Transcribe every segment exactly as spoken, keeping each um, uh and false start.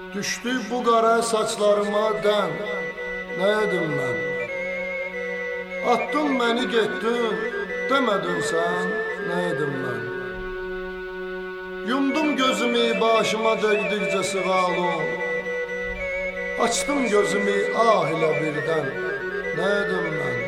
Düşdü bu qara saçlarıma dən, nə edim mən? Attın məni getdin, demədin sən, nə edim mən? Yumdum gözümü başıma dəydikcə sığalım, açdım gözümü ah ilə birdən, nə edim mən?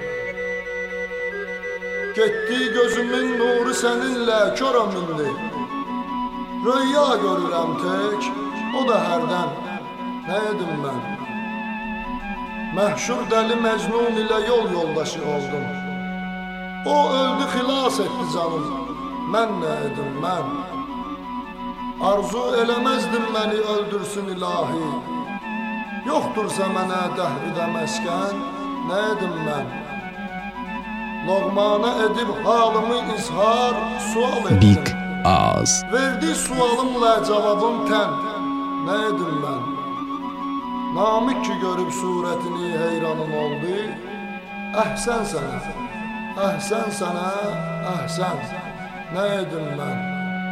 Getdi gözümün nuru səninlə köram indi, rüya görürəm tək, o da hərdən, nə edim mən? Məhşur dəli Məcnun ilə yol yoldaşı oldum. O öldü, xilas etdi canım, mən nə edim mən? Arzu eləməzdim məni öldürsün ilahi. Yoxdursa mənə dəhridə məskən, nə edim mən? Loğmana edib halımı izhar, sual etdim. Big Ağız. Verdi sualımla cavabım tən, nə edim mən? Namik ki görüb surətini heyranın oldu. Əhsən sənə, əhsən sənə, əhsən, nə edim mən?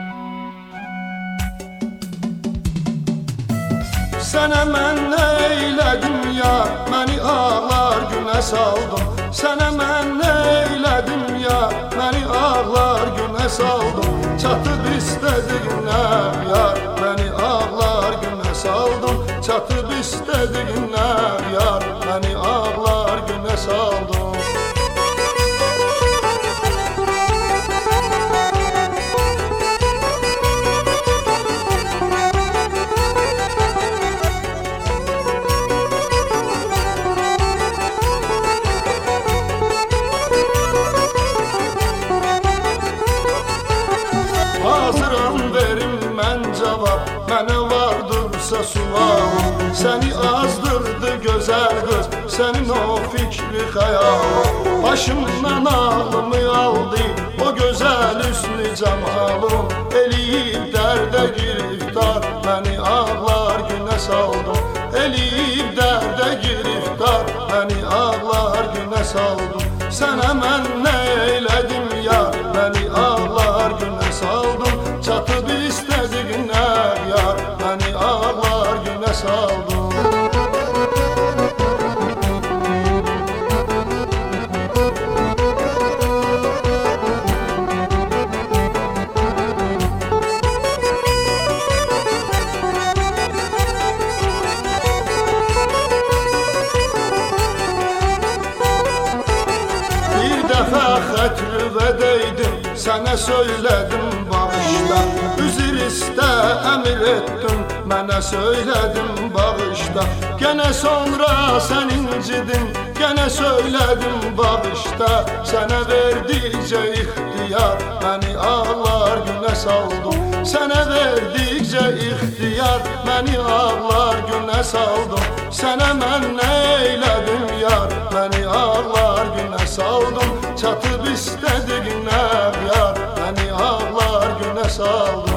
Sənə mən nə eylədim ya, məni ağlar günə saldım. Sənə mən nə eylədim ya, məni ağlar günə saldım. Çatıb istədiyinə yar, məni ağlar günə saldım. Çatıb istədiyinə yar, məni ağlar günə saldım. Hazıram verim mən cavab, mənə vardırsa sualım. Səni azdırdı gözəl qız, sənin o fikri xəyalım. Başımdan ağlımı aldı, o gözəl üstünü cəmalım. Eləyib dərdə giriftar, məni ağlar günə saldım. Eləyib dərdə giriftar, məni ağlar günə saldım. Sənə mən nə eylədim yar, məni ağlar günə saldım. Çatıb istədiyinə yar, məni ağlar günə saldım. Bir dəfə xətrüvə deydim, sənə söylədim bağışla. Üzr istə, əmr etdim, mənə söylədim bağışla. Gənə sonra sən incidin, gənə söylədim bağışla. Sənə verdikcə ixtiyar, məni ağlar günə saldım. Sənə verdikcə ixtiyar, məni ağlar günə saldım. Sənə mən nə eylədim yar, məni ağlar günə saldım. Çatıb istədiyinə yar, məni ağlar günə saldım.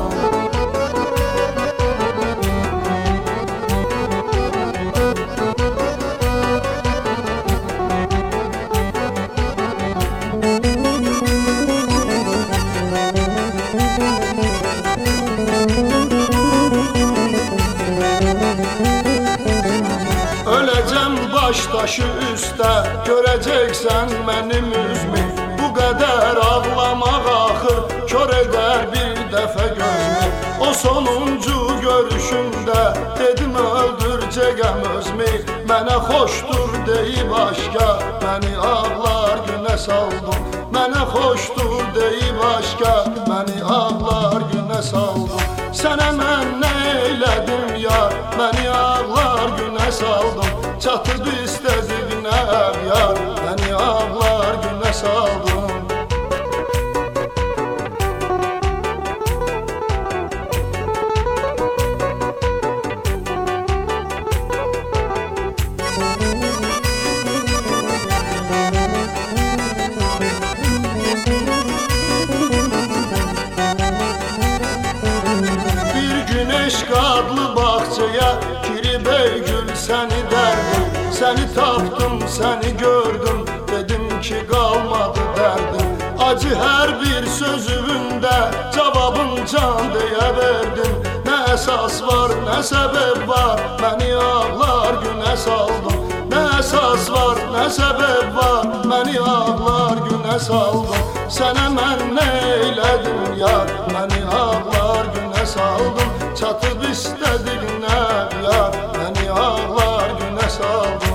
Öləcəm baş daşı üstə, görəcəksən mənim üzmü. Bu qədər ağlamaq axır, kör edər bir dəfə gözümü. O sonuncu görüşümdə dedim öldürcəyəm özümü. Mənə xoşdur deyib aşka, məni ağlar günə saldım. Mənə xoşdur deyib aşka, məni ağlar günə saldım. Sənə mən nə eylədim yar, məni ağlar günə saldım. Çatıb istədiyinə yar, məni ağlar günə saldım. Bir güneş qadlı bağçaya girib ey gül səni dərdim. Səni tapdım, səni gördüm, dedim ki qalmadı dərdim. Acı hər bir sözündə cavabın can deyə verdim. Nə əsas var, nə səbəb var, məni ağlar günə saldın. Nə əsas var, nə səbəb var, məni ağlar günə saldın. Sənə mən nə eylədim yar, məni ağlar günə saldın. Çatıb istədiyinə yar, məni ağlar günə saldın.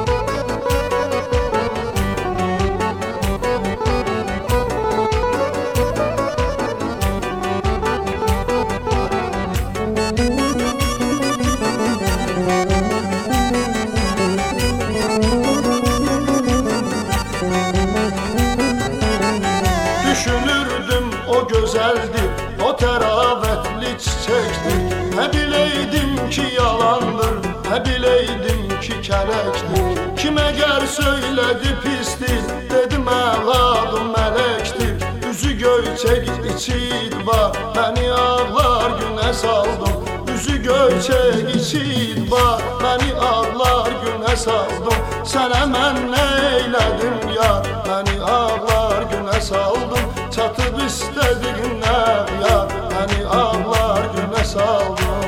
Düşünürdüm o gözəldir, o təravətli çiçəkdir. Nə biləydim ki yalandır, nə biləydim ki kələkdir. Kim əgər söylədi pisdir, dedim əladım mələkdir. Üzü göyçək içi idbar, məni ağlar günə saldın. Üzü göyçək içi idbar, məni ağlar günə saldın. Sənə mən nə eylədim yar, məni ağlar günə saldın. Çatıb istədiyinə yar, məni ağlar günə saldın.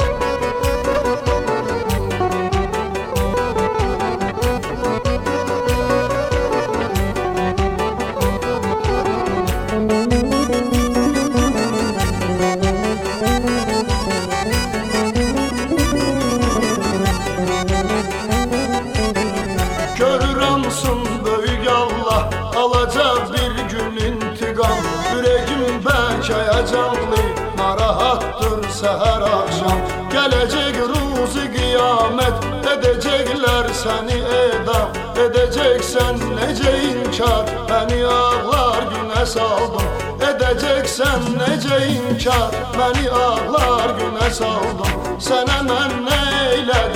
Görürəmsin böyük Allah, alacaq bir gün intiqam. Ürəyim bəlkə həyəcanlı, narahatdır səhər axşam. Gələcək ruzi qiyamət, edəcəklər səni edam. Edəcəksən necə inkar, məni ağlar günə saldın. Edəcəksən necə inkar, məni ağlar günə saldın. Sənə mən nə eylədim